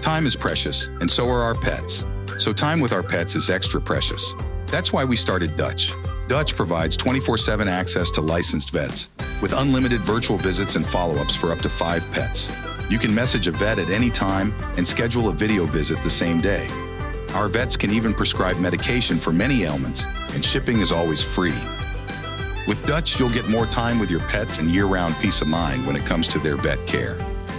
Time is precious, and so are our pets. So time with our pets is extra precious. That's why we started Dutch. Dutch provides 24/7 access to licensed vets, with unlimited virtual visits and follow-ups for up to 5 pets. You can message a vet at any time and schedule a video visit the same day. Our vets can even prescribe medication for many ailments, and shipping is always free. With Dutch, you'll get more time with your pets and year-round peace of mind when it comes to their vet care.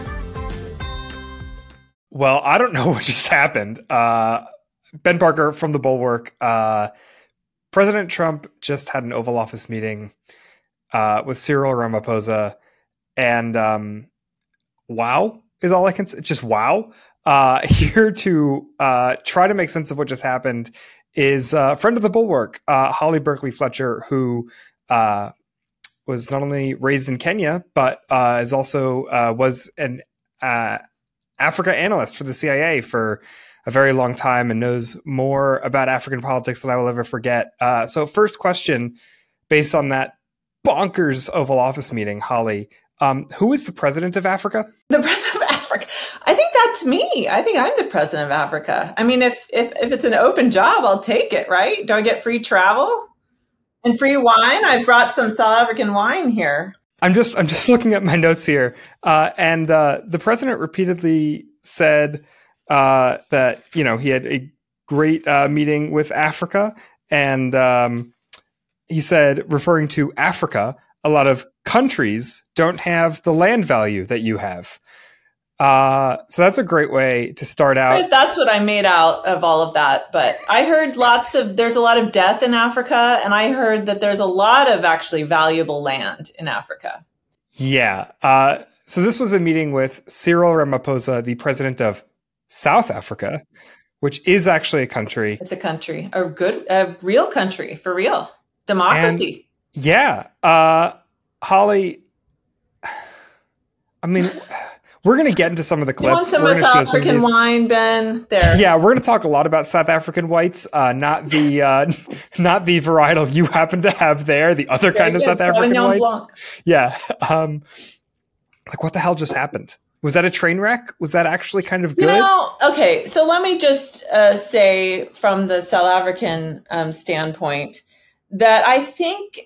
Well, I don't know what just happened. Ben Parker from The Bulwark. President Trump just had an Oval Office meeting with Cyril Ramaphosa, and wow is all I can say. Just wow. Here to try to make sense of what just happened is a friend of The Bulwark, Holly Berkeley Fletcher, who was not only raised in Kenya, but is also was an Africa analyst for the CIA for a very long time and knows more about African politics than I will ever forget. So first question, based on that bonkers Oval Office meeting, Holly, who is the president of Africa? The president of Africa? I think that's me. I think I'm the president of Africa. I mean, if it's an open job, I'll take it, right? Do I get free travel and free wine? I've brought some South African wine here. I'm just looking at my notes here. And the president repeatedly said that, you know, he had a great meeting with Africa. And he said, referring to Africa, a lot of countries don't have the land value that you have. So that's a great way to start out. That's what I made out of all of that. But I heard there's a lot of death in Africa. And I heard that there's a lot of actually valuable land in Africa. Yeah. So this was a meeting with Cyril Ramaphosa, the president of South Africa, which is actually a country. It's a country, a real country, for real. Democracy. And yeah. Holly, I mean, we're going to get into some of the clips. You want some of South African wine, Ben? There. Yeah, we're going to talk a lot about South African whites, not the varietal you happen to have there, the other kind of South African whites. Blanc. Yeah. Like, what the hell just happened? Was that a train wreck? Was that actually kind of good? Okay, so let me just say from the South African standpoint that I think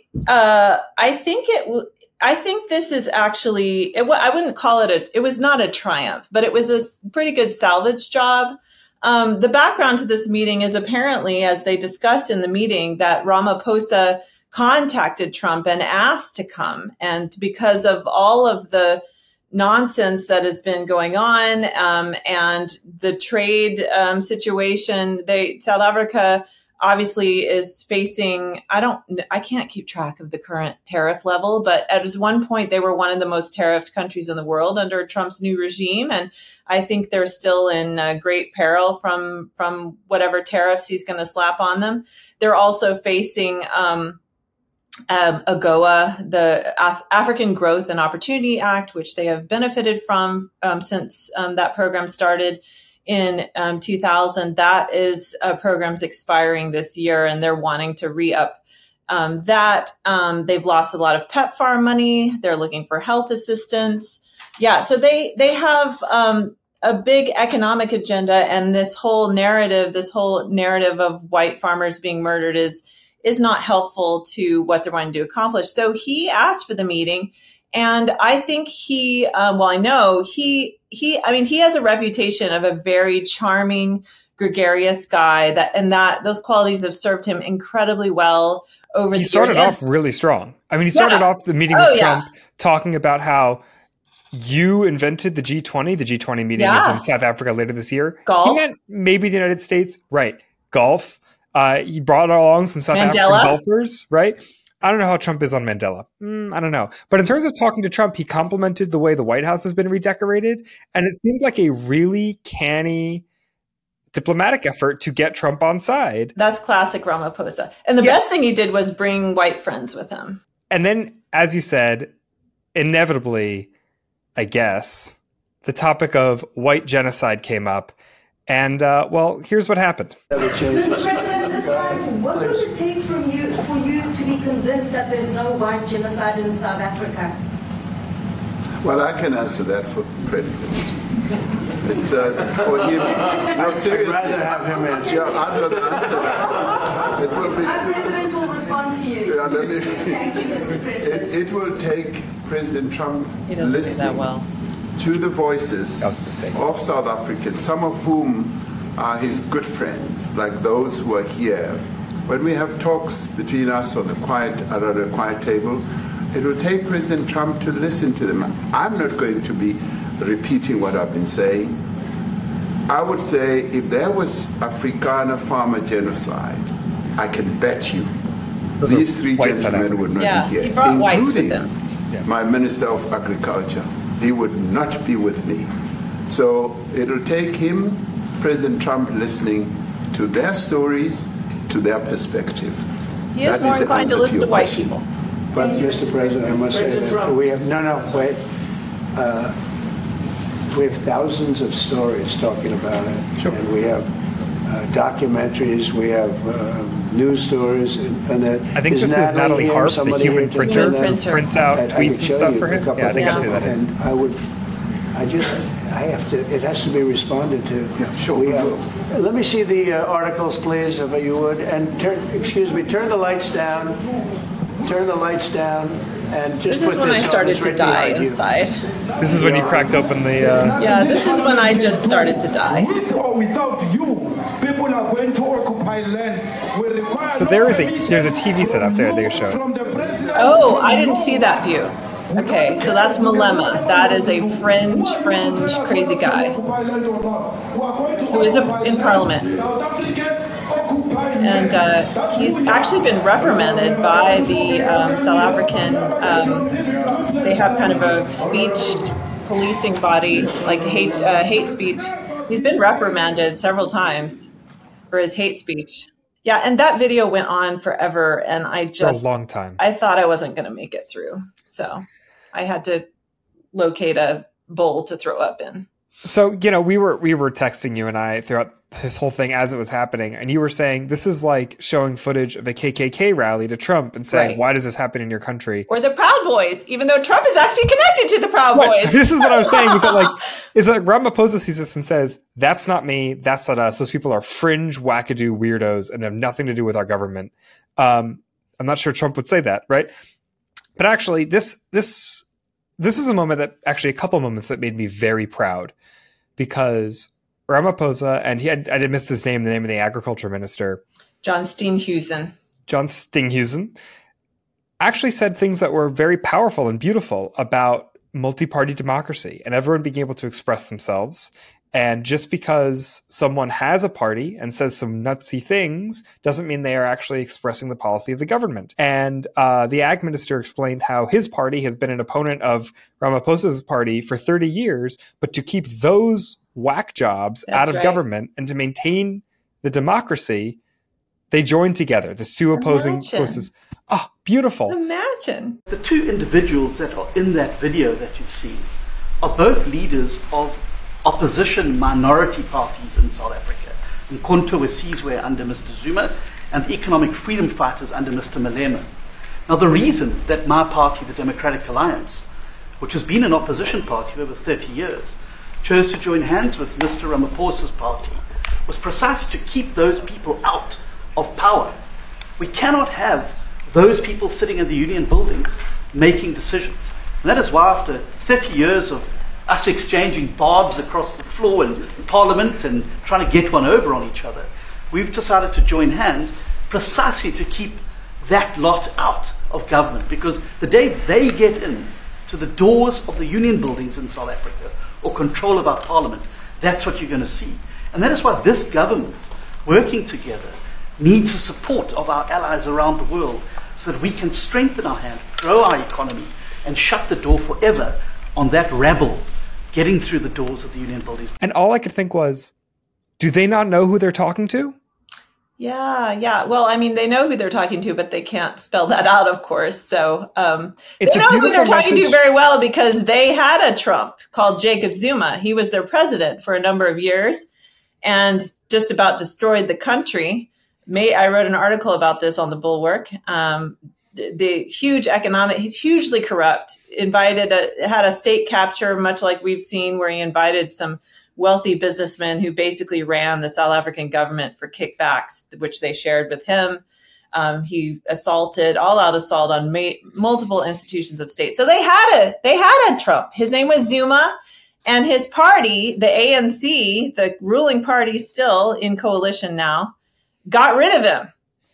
this is actually, I wouldn't call it was not a triumph, but it was a pretty good salvage job. The background to this meeting is apparently, as they discussed in the meeting, that Ramaphosa contacted Trump and asked to come. And because of all of the nonsense that has been going on and the trade situation, South Africa obviously is facing, I can't keep track of the current tariff level, but at one point they were one of the most tariffed countries in the world under Trump's new regime. And I think they're still in great peril from whatever tariffs he's going to slap on them. They're also facing AGOA, the African Growth and Opportunity Act, which they have benefited from since that program started in 2000. That is program's expiring this year, and they're wanting to re-up that. They've lost a lot of PEPFAR money. They're looking for health assistance. Yeah, so they have a big economic agenda, and this whole narrative of white farmers being murdered is not helpful to what they're wanting to accomplish. So he asked for the meeting, and I think he has a reputation of a very charming, gregarious guy those qualities have served him incredibly well over the years. He started off really strong. I mean, he started off the meeting with Trump talking about how you invented the G20. The G20 meeting is in South Africa later this year. Golf. He meant maybe the United States. Right. Golf. He brought along some South African golfers, right? I don't know how Trump is on Mandela. I don't know. But in terms of talking to Trump, he complimented the way the White House has been redecorated. And it seemed like a really canny diplomatic effort to get Trump on side. That's classic Ramaphosa. And the best thing he did was bring white friends with him. And then, as you said, inevitably, I guess, the topic of white genocide came up. And, here's what happened. Mr. President, what would it take for you to be convinced that there's no white genocide in South Africa? Well, I can answer that for the President. It's for him. No, seriously. I'd rather have him answer. Yeah, I'd rather answer. It will be. Our president will respond to you. Yeah, Thank you, Mr. President. It will take President Trump He doesn't do listening that well. to the voices That was a mistake. of South Africans, some of whom are his good friends, like those who are here. When we have talks between us on the quiet table, it will take President Trump to listen to them. I'm not going to be repeating what I've been saying. I would say if there was Afrikaner farmer genocide, I can bet you Those these are three white South gentlemen would not Yeah, be here, he brought whites with including him. my Minister of Agriculture. He would not be with me. So it'll take him, President Trump, listening to their stories, to their perspective. He is That more the inclined to answer listen your to white question. people. But, Mr. President, I must say that we have, wait. We have thousands of stories talking about it. Sure. And we have documentaries, we have news stories. And that, I think this is Natalie here? Harp, the Somebody human here to printer, turn Human that? printer. prints out I could tweets and show stuff you for a him. couple Yeah, I of think that's who them. that is. And it has to be responded to. Yeah, sure. Let me see the articles, please, if you would. And turn the lights down. Turn the lights down. And just This is put when I this on. started It's to right die behind you. inside. This is when you cracked open the. Yeah, this is when I just started to die. With or without you, people are going to occupy land. We require So there's a TV set up there they're showing. from the president. Oh, I didn't see that view. Okay, so that's Malema. That is a fringe, crazy guy who is in parliament. And he's actually been reprimanded by the South African, they have kind of a speech policing body, like hate speech. He's been reprimanded several times for his hate speech. Yeah, and that video went on forever, and For a long time. I thought I wasn't going to make it through. So I had to locate a bowl to throw up in. So, we were texting you and I throughout this whole thing as it was happening, and you were saying this is like showing footage of a KKK rally to Trump and saying, Right. why does this happen in your country? Or the Proud Boys, even though Trump is actually connected to the Proud Right. Boys. This is what I was saying. Is that Ramaphosa sees this and says, that's not me, that's not us. Those people are fringe, wackadoo weirdos and have nothing to do with our government. I'm not sure Trump would say that, right? But actually, this is a moment that actually a couple of moments that made me very proud, because Ramaphosa, and I did miss his name, the name of the agriculture minister, John Steenhuisen. John Steenhuisen, actually said things that were very powerful and beautiful about multi-party democracy and everyone being able to express themselves. And just because someone has a party and says some nutsy things doesn't mean they are actually expressing the policy of the government. And the ag minister explained how his party has been an opponent of Ramaphosa's party for 30 years, but to keep those whack jobs out of government and to maintain the democracy, they joined together, the two opposing forces. Ah, beautiful. Imagine. The two individuals that are in that video that you've seen are both leaders of opposition minority parties in South Africa. Mkhonto weSizwe under Mr. Zuma and the economic freedom fighters under Mr. Malema. Now, the reason that my party, the Democratic Alliance, which has been an opposition party for over 30 years, chose to join hands with Mr. Ramaphosa's party was precisely to keep those people out of power. We cannot have those people sitting in the union buildings making decisions. And that is why after 30 years of us exchanging barbs across the floor in Parliament and trying to get one over on each other, we've decided to join hands precisely to keep that lot out of government. Because the day they get in to the doors of the union buildings in South Africa or control of our Parliament, that's what you're going to see. And that is why this government, working together, needs the support of our allies around the world so that we can strengthen our hand, grow our economy, and shut the door forever on that rabble getting through the doors of the union buildings. And all I could think was, do they not know who they're talking to? Yeah. Well, I mean, they know who they're talking to, but they can't spell that out, of course. So It's they a know who they're beautiful talking to message. very well because they had a Trump called Jacob Zuma. He was their president for a number of years and just about destroyed the country. I wrote an article about this on the Bulwark. The huge he's hugely corrupt, had a state capture, much like we've seen, where he invited some wealthy businessman who basically ran the South African government for kickbacks, which they shared with him. He assaulted, all-out assault on multiple institutions of state. So they had a Trump. His name was Zuma, and his party, the ANC, the ruling party still in coalition now, got rid of him.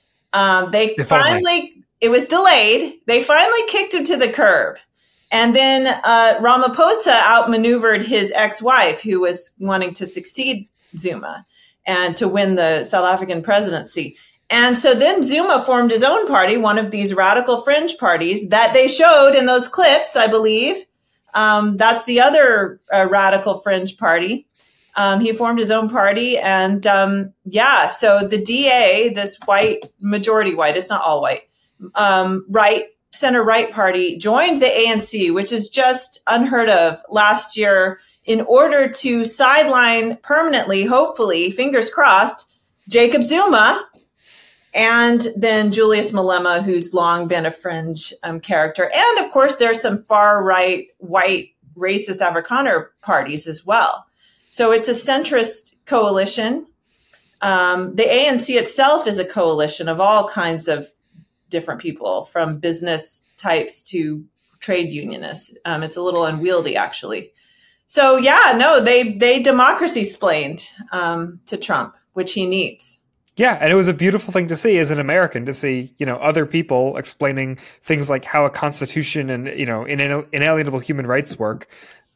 It was delayed. They finally kicked him to the curb. And then Ramaphosa outmaneuvered his ex-wife, who was wanting to succeed Zuma and to win the South African presidency. And so then Zuma formed his own party, one of these radical fringe parties that they showed in those clips, I believe. That's the other radical fringe party. He formed his own party. And so the DA, this majority white, it's not all white, center-right party, joined the ANC, which is just unheard of last year, in order to sideline permanently, hopefully, fingers crossed, Jacob Zuma, and then Julius Malema, who's long been a fringe character. And of course, there's some far-right, white, racist Afrikaner parties as well. So it's a centrist coalition. The ANC itself is a coalition of all kinds of different people, from business types to trade unionists. It's a little unwieldy, actually. So they democracy-splained to Trump, which he needs. Yeah, and it was a beautiful thing to see as an American, to see, other people explaining things like how a constitution and, inalienable human rights work.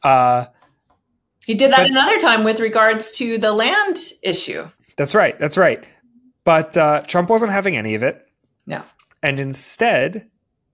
He did that another time with regards to the land issue. That's right. But Trump wasn't having any of it. No. And instead,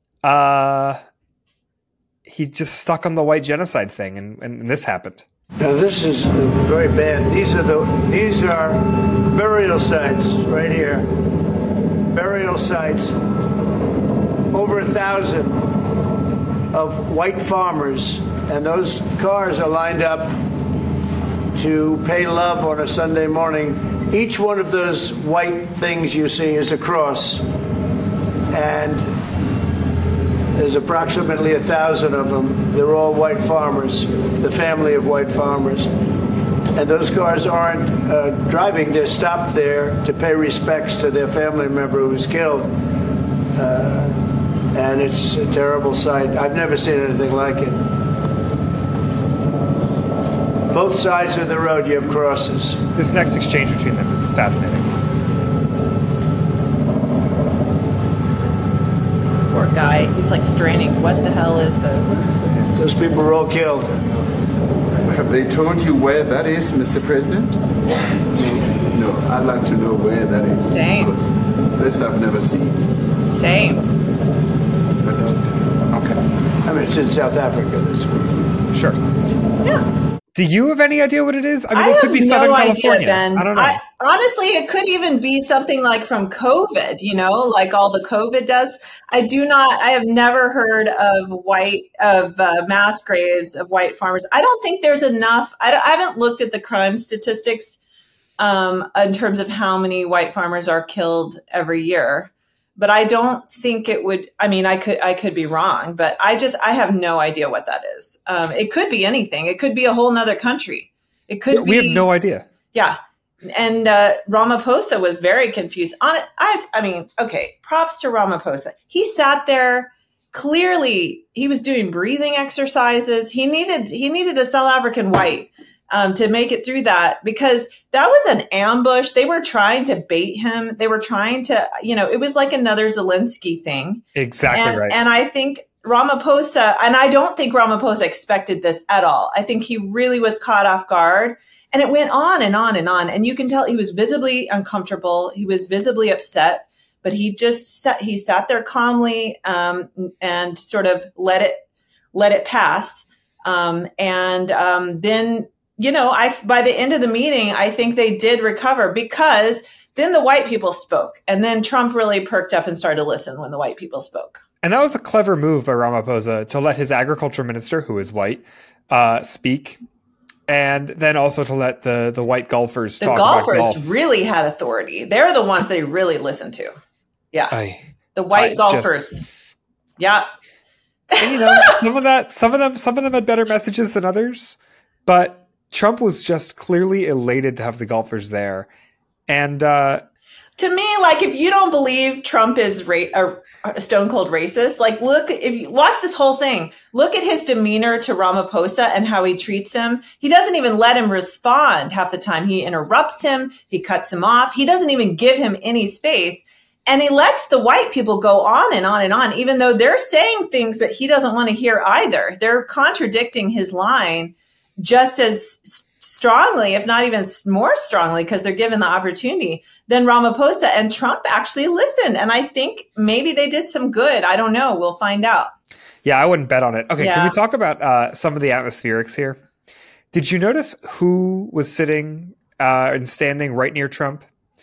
he just stuck on the white genocide thing, and this happened. Now this is very bad. These are burial sites right here. Burial sites. Over 1,000 of white farmers, and those cars are lined up to pay love on a Sunday morning. Each one of those white things you see is a cross, and there's approximately 1,000 of them. They're all white farmers, the family of white farmers. And those cars aren't driving, they're stopped there to pay respects to their family member who's killed. And it's a terrible sight. I've never seen anything like it. Both sides of the road, you have crosses. This next exchange between them is fascinating. Poor guy. He's like straining. What the hell is this? Those people were all killed. Have they told you where that is, Mr. President? No, I'd like to know where that is. Same. This I've never seen. Same. Okay. I mean, it's in South Africa. Sure. Yeah. Do you have any idea what it is? I mean, it could be have Southern no California. Idea, Ben. I don't know. Honestly, it could even be something like from COVID, like all the COVID does. I have never heard of mass graves of white farmers. I don't think there's enough. I haven't looked at the crime statistics in terms of how many white farmers are killed every year. But I don't think it would. I mean, I could be wrong, but I have no idea what that is. It could be anything. It could be a whole nother country. It could be. We have no idea. Yeah. And Ramaphosa was very confused on it. I mean, okay, props to Ramaphosa. He sat there. Clearly, he was doing breathing exercises. He needed a South African white to make it through that, because that was an ambush. They were trying to bait him. They were trying to, it was like another Zelensky thing. Exactly right. And I think Ramaphosa, and I don't think Ramaphosa expected this at all. I think he really was caught off guard. And it went on and on and on. And you can tell he was visibly uncomfortable. He was visibly upset, but he sat there calmly and sort of let it pass. Then, by the end of the meeting, I think they did recover, because then the white people spoke. And then Trump really perked up and started to listen when the white people spoke. And that was a clever move by Ramaphosa to let his agriculture minister, who is white, speak. And then also to let the white golfers talk about golf. The golfers really had authority. They're the ones they really listened to. Yeah. The white golfers. Yeah. And, some of them had better messages than others. But Trump was just clearly elated to have the golfers there. And to me, like, if you don't believe Trump is a stone cold racist, like, look, if you watch this whole thing, look at his demeanor to Ramaphosa and how he treats him. He doesn't even let him respond half the time. He interrupts him. He cuts him off. He doesn't even give him any space. And he lets the white people go on and on and on, even though they're saying things that he doesn't want to hear either. They're contradicting his line just as strongly, if not even more strongly, because they're given the opportunity, than Ramaphosa. And Trump actually listened. And I think maybe they did some good. I don't know. We'll find out. Yeah, I wouldn't bet on it. Okay, Can we talk about some of the atmospherics here? Did you notice who was sitting and standing right near Trump?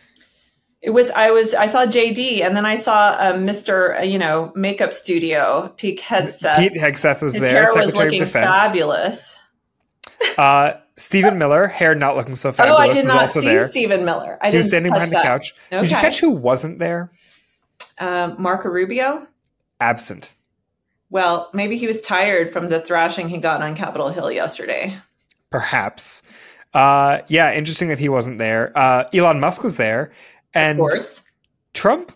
I saw JD, and then I saw Mr. Makeup Studio, Pete Hegseth. Pete Hegseth was His there. hair Secretary was looking of Defense. fabulous. Stephen Miller, hair not looking so fabulous. Oh, I did was not also see there. Stephen Miller. He was standing behind the couch. Okay. Did you catch who wasn't there? Marco Rubio? Absent. Well, maybe he was tired from the thrashing he got on Capitol Hill yesterday. Perhaps. Interesting that he wasn't there. Elon Musk was there. And of course. Trump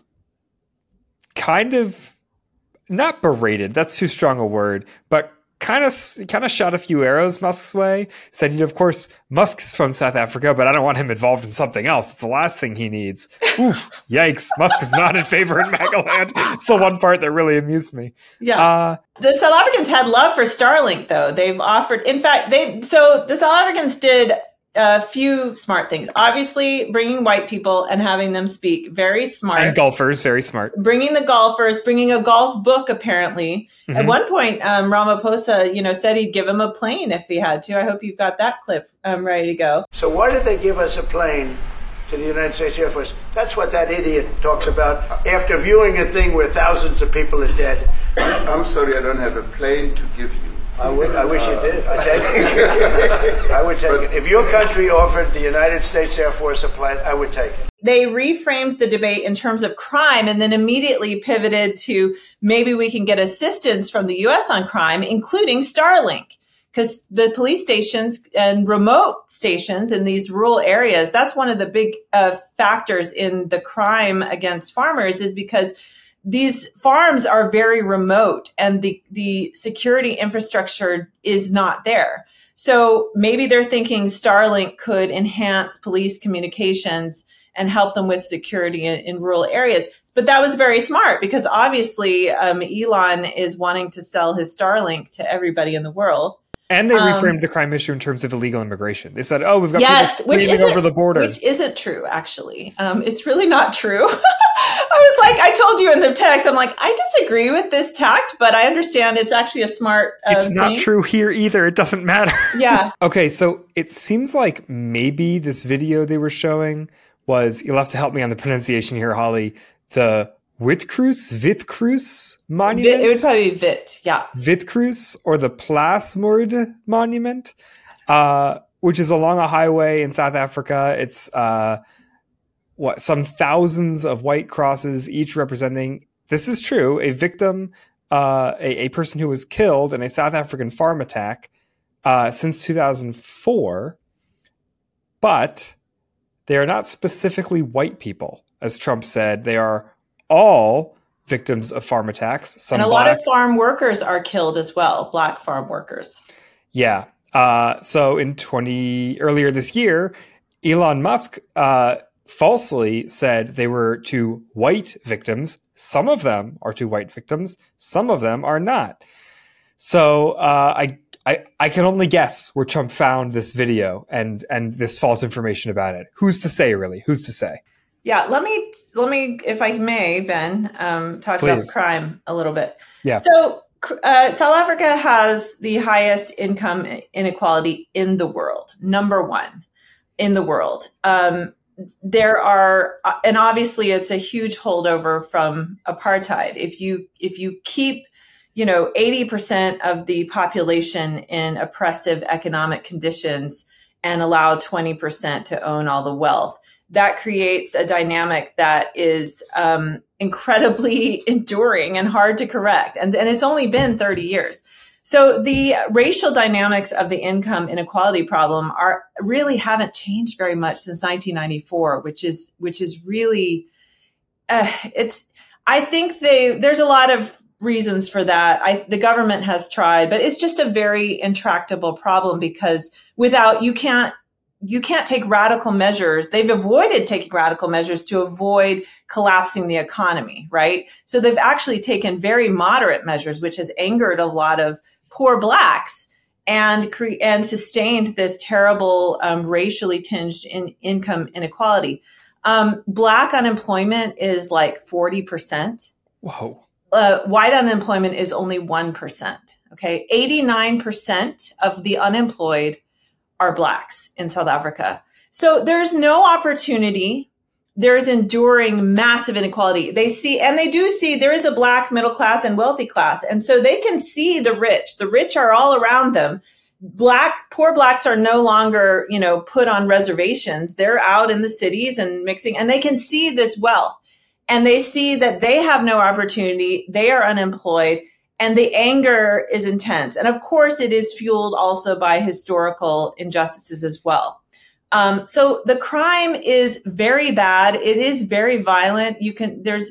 kind of, not berated, that's too strong a word, but kind of shot a few arrows Musk's way. Said, of course, Musk's from South Africa, but I don't want him involved in something else. It's the last thing he needs. Oof, yikes. Musk is not in favor in MAGA land. It's the one part that really amused me. Yeah. The South Africans had love for Starlink, though. They've offered, in fact, the South Africans did a few smart things. Obviously, bringing white people and having them speak, very smart. And golfers, very smart. Bringing the golfers, bringing a golf book, apparently. Mm-hmm. At one point, Ramaphosa, said he'd give him a plane if he had to. I hope you've got that clip ready to go. So why did they give us a plane to the United States Air Force? That's what that idiot talks about after viewing a thing where thousands of people are dead. I'm sorry, I don't have a plane to give you. I wish you did. I'd take it. I would take it. If your country offered the United States Air Force a plane, I would take it. They reframed the debate in terms of crime and then immediately pivoted to maybe we can get assistance from the U.S. on crime, including Starlink. Because the police stations and remote stations in these rural areas, that's one of the big factors in the crime against farmers, is because these farms are very remote and the security infrastructure is not there. So maybe they're thinking Starlink could enhance police communications and help them with security in rural areas. But that was very smart because obviously Elon is wanting to sell his Starlink to everybody in the world. And they reframed the crime issue in terms of illegal immigration. They said, we've got people which over the border. Which isn't true, actually. It's really not true. I told you in the text, I'm like, I disagree with this tact, but I understand it's actually a smart It's not true here either. It doesn't matter. Yeah. Okay, so it seems like maybe this video they were showing was, you'll have to help me on the pronunciation here, Holly, the Witkrus monument? It would probably be Wit, yeah. Witkrus, or the Plaasmoord monument, which is along a highway in South Africa. It's some thousands of white crosses, each representing, this is true, a victim, a person who was killed in a South African farm attack since 2004. But they are not specifically white people, as Trump said. They are all victims of farm attacks. And a lot of farm workers are killed as well, black farm workers. Yeah. So earlier this year, Elon Musk falsely said they were two white victims. Some of them are two white victims. Some of them are not. So I can only guess where Trump found this video and this false information about it. Who's to say, really? Who's to say? Yeah, let me, if I may, Ben, talk about the crime a little bit. Yeah. So South Africa has the highest income inequality in the world, number one in the world. There are, and obviously it's a huge holdover from apartheid. If you keep 80% of the population in oppressive economic conditions and allow 20% to own all the wealth, that creates a dynamic that is incredibly enduring and hard to correct. And it's only been 30 years. So the racial dynamics of the income inequality problem haven't changed very much since 1994, which is really, I think there's a lot of reasons for that. The government has tried, but it's just a very intractable problem because you can't take radical measures. They've avoided taking radical measures to avoid collapsing the economy, right? So they've actually taken very moderate measures, which has angered a lot of poor Blacks and sustained this terrible racially tinged income inequality. Black unemployment is like 40%. Whoa. White unemployment is only 1%. Okay. 89% of the unemployed are Blacks in South Africa. So there's no opportunity. There's enduring massive inequality. They do see there is a Black middle class and wealthy class. And so they can see the rich. The rich are all around them. Poor Blacks are no longer, put on reservations. They're out in the cities and mixing, and they can see this wealth. And they see that they have no opportunity. They are unemployed. And the anger is intense. And of course, it is fueled also by historical injustices as well. So the crime is very bad. It is very violent. There's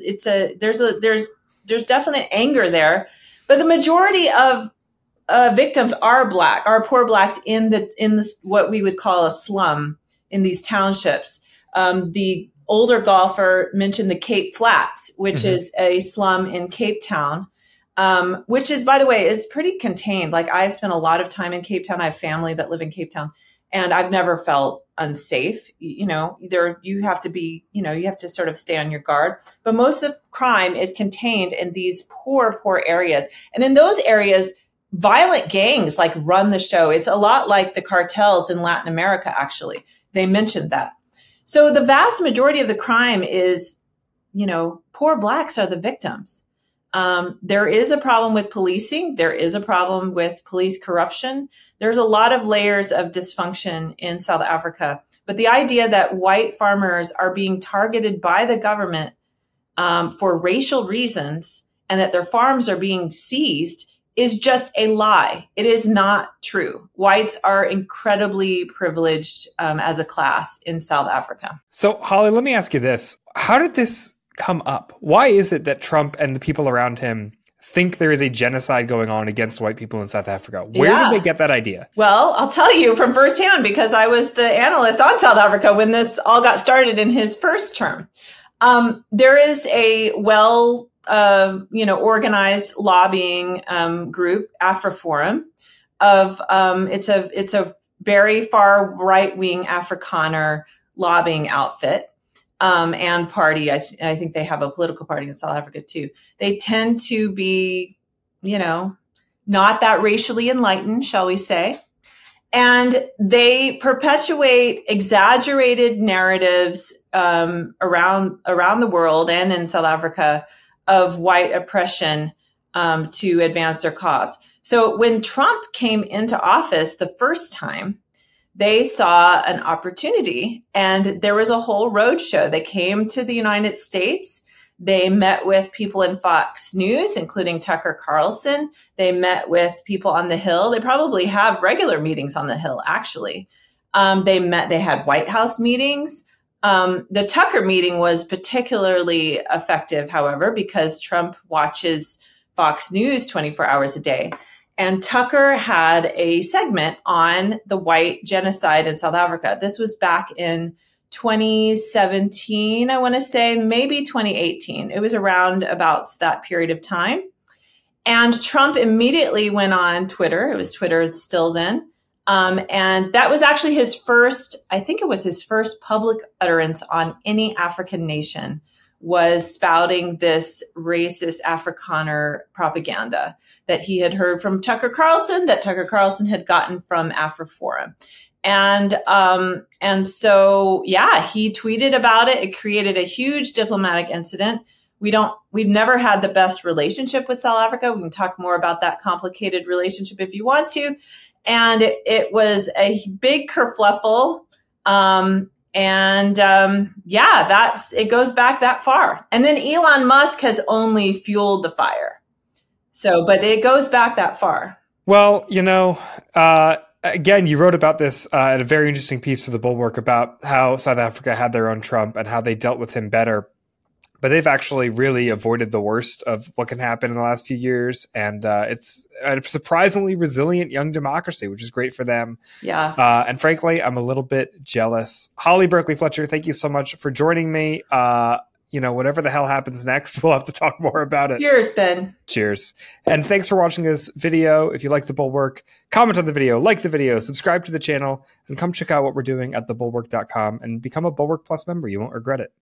definite anger there, but the majority of victims are Black, are poor Blacks in the what we would call a slum in these townships. The older golfer mentioned the Cape Flats, which is a slum in Cape Town. Which is, by the way, is pretty contained. Like I've spent a lot of time in Cape Town. I have family that live in Cape Town, and I've never felt unsafe. You have to sort of stay on your guard. But most of the crime is contained in these poor areas. And in those areas, violent gangs like run the show. It's a lot like the cartels in Latin America, actually. They mentioned that. So the vast majority of the crime is, poor Blacks are the victims. There is a problem with policing. There is a problem with police corruption. There's a lot of layers of dysfunction in South Africa. But the idea that white farmers are being targeted by the government for racial reasons and that their farms are being seized is just a lie. It is not true. Whites are incredibly privileged as a class in South Africa. So, Holly, let me ask you this. How did this come up? Why is it that Trump and the people around him think there is a genocide going on against white people in South Africa? Where did they get that idea? Well, I'll tell you from firsthand because I was the analyst on South Africa when this all got started in his first term. There is a organized lobbying group, AfriForum, it's a very far right-wing Afrikaner lobbying outfit. And party. I think they have a political party in South Africa too. They tend to be, not that racially enlightened, shall we say. And they perpetuate exaggerated narratives around the world and in South Africa of white oppression to advance their cause. So when Trump came into office the first time, they saw an opportunity and there was a whole roadshow. They came to the United States. They met with people in Fox News, including Tucker Carlson. They met with people on the Hill. They probably have regular meetings on the Hill, actually. They had White House meetings. The Tucker meeting was particularly effective, however, because Trump watches Fox News 24 hours a day. And Tucker had a segment on the white genocide in South Africa. This was back in 2017, I want to say, maybe 2018. It was around about that period of time. And Trump immediately went on Twitter. It was Twitter still then. And that was actually his first public utterance on any African nation, was spouting this racist Afrikaner propaganda that he had heard from Tucker Carlson, that Tucker Carlson had gotten from AfriForum. And so, he tweeted about it. It created a huge diplomatic incident. We've never had the best relationship with South Africa. We can talk more about that complicated relationship if you want to. And it was a big kerfluffle. It goes back that far. And then Elon Musk has only fueled the fire. But it goes back that far. Well, again, you wrote about this in a very interesting piece for the Bulwark about how South Africa had their own Trump and how they dealt with him better. But they've actually really avoided the worst of what can happen in the last few years. And it's a surprisingly resilient young democracy, which is great for them. Yeah. And frankly, I'm a little bit jealous. Holly Berkeley Fletcher, thank you so much for joining me. Whatever the hell happens next, we'll have to talk more about it. Cheers, Ben. Cheers. And thanks for watching this video. If you like The Bulwark, comment on the video, like the video, subscribe to the channel, and come check out what we're doing at thebulwark.com and become a Bulwark Plus member. You won't regret it.